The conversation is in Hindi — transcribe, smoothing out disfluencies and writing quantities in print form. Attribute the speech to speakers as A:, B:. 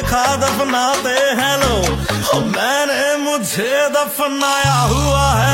A: देखा दफनाते हैं लोग, मैंने मुझे दफनाया हुआ है।